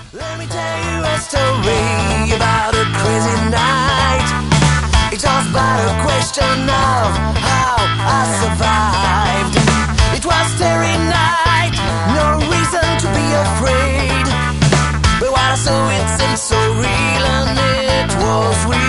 Let me tell you a story about a crazy night. It's all but a question of how I survived. It was starry night, no reason to be afraid. But what I saw, it seemed so real, and it was real.